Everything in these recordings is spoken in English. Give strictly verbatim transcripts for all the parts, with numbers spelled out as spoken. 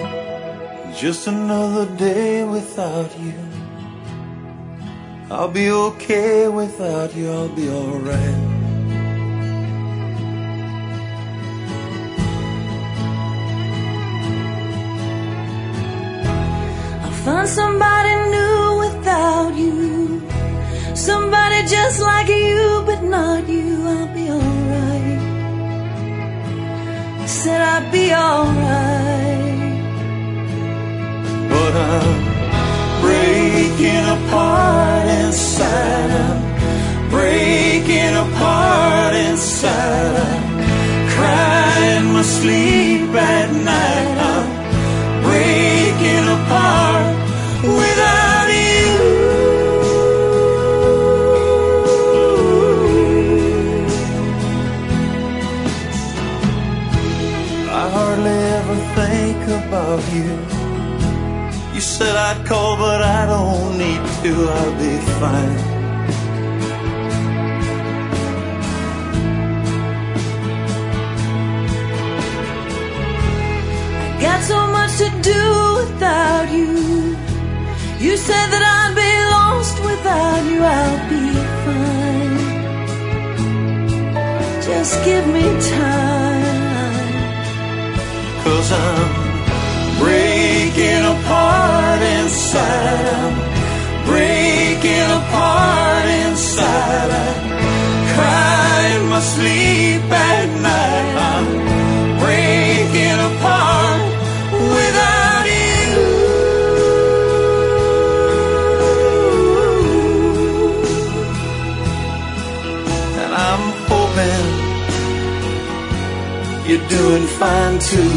Just another day without you. I'll be okay without you, I'll be alright. I'll find somebody new without you, somebody just like you, but not you. I'll be alright. I said I'd be alright. But I'm breaking apart inside, I'm breaking apart inside, I'm crying my sleep at night, I'm breaking apart without you. I hardly ever think about you. You said I'd call, but I don't need to, I'll be fine. I got so much to do without you. You said that I'd be lost without you, I'll be fine. Just give me time. 'Cause I'm breaking apart inside, I'm breaking apart inside, I'm crying my sleep at night, I'm breaking apart without you. And I'm hoping you're doing fine too.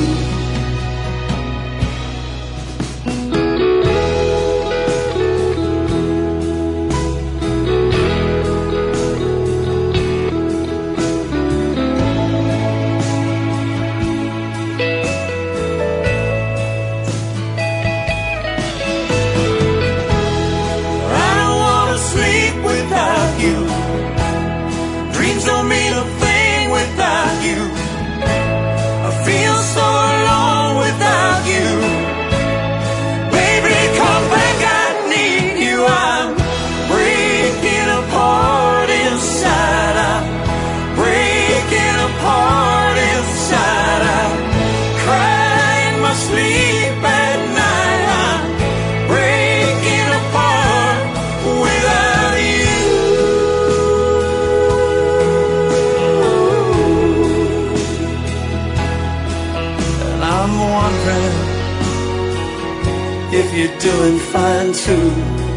Dreams don't mean a thing without you. I feel so alone without you. Baby, come back, I need you. I'm breaking apart inside, I'm breaking apart inside, I'm crying my sleep at night, I'm breaking apart without you. I'm wondering if you're doing fine too.